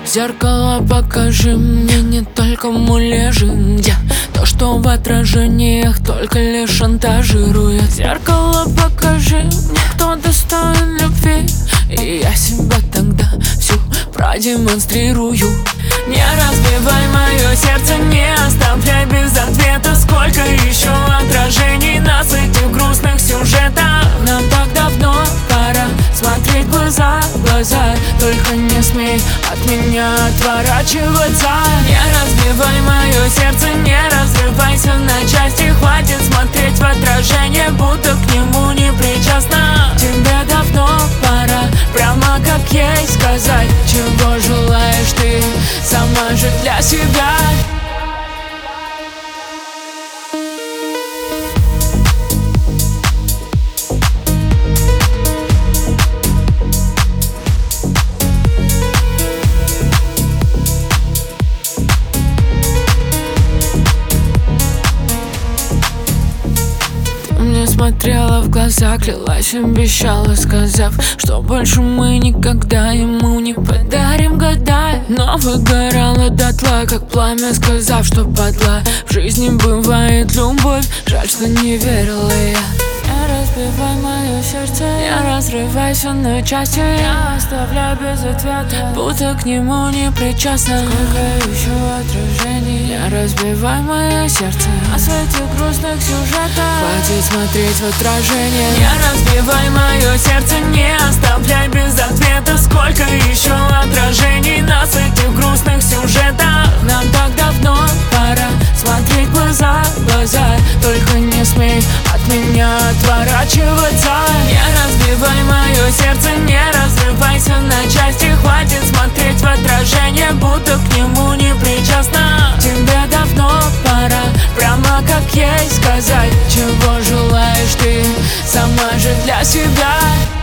Зеркало, покажи мне не только муляжи, где то, что в отражениях только лишь шантажирует. Зеркало, покажи мне, кто достоин любви, и я себя тогда всю продемонстрирую. Не разбивай мое сердце, не оставляй без ответа. Сколько еще отражений нас в этих грустных сюжетах? Нам так давно пора смотреть глаза в глаза. Только не смей от меня отворачиваться. Не разбивай мое сердце, не разрывайся на части. Хватит смотреть в отражение, будто к нему не причастна. Тебе давно пора прямо как есть сказать, чего желаешь ты сама же для себя. Смотрела в глаза, клялась, обещала, сказав, что больше мы никогда ему не подарим года. Но выгорала дотла, как пламя, сказав, что подла. В жизни бывает любовь, жаль, что не верила я. Не разбивай мое сердце, не разрывайся на части. Я оставляю без ответа, будто к нему не причастна. Сколько еще отражений? Не разбивай мое сердце о свете грустных сюжетов. Хватит смотреть в отражение. Не разбивай мое сердце, не оставляй без ответа. Сколько еще отражений нас в этих грустных сюжетах? Нам так давно пора смотреть глаза в глаза. Только не смей от меня отворачиваться. Не разбивай мое сердце, не разрывайся на части. Хватит смотреть в отражение, будто к нему не причастна. Тебе давно пора прямо как есть сказать, чего желаешь ты сама же для себя.